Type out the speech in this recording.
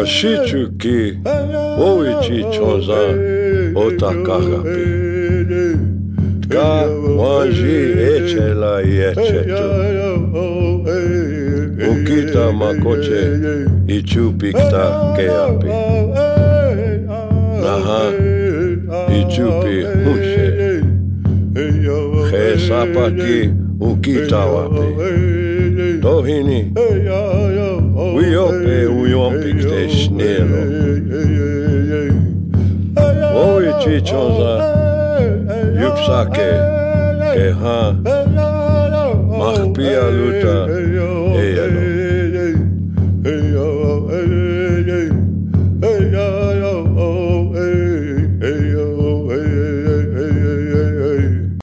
Shichuki, Oichi Chonza, Otakagapi. Ka Wanji Echela Yechetu. Ukita Makoche, Ichupikta Keapi. Naha, Ichupi Hushe. Sapaki Ukita Wapi. Tohini. Uyope uyompikte snelo. Oichi Chonza, Yupsake, Keha, Mahpia Luta, Eyalo.